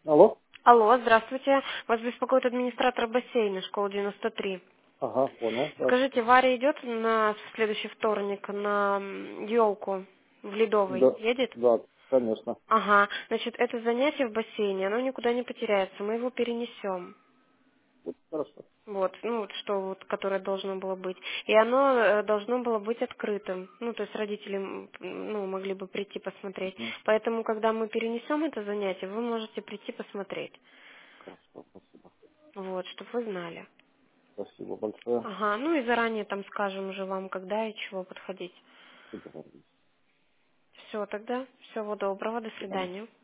Алло? Алло, здравствуйте. Вас беспокоит администратор бассейна школы 93. Ага, понял. Да, Скажите, Варя идет на следующий вторник на елку в Ледовой? да, Едет? да, конечно. Ага, значит, это занятие в бассейне, оно никуда не потеряется, мы его перенесем. Хорошо. Вот, ну вот что вот, которое должно было быть. И оно должно было быть открытым. Ну, то есть родители ну, могли бы прийти посмотреть. Мгм. Поэтому, когда мы перенесем это занятие, вы можете прийти посмотреть. Хорошо, спасибо. Вот, чтобы вы знали. Спасибо большое. Ага, ну и заранее там скажем уже вам, когда и чего подходить. Договорились. Все, тогда всего доброго, до До свидания. свидания.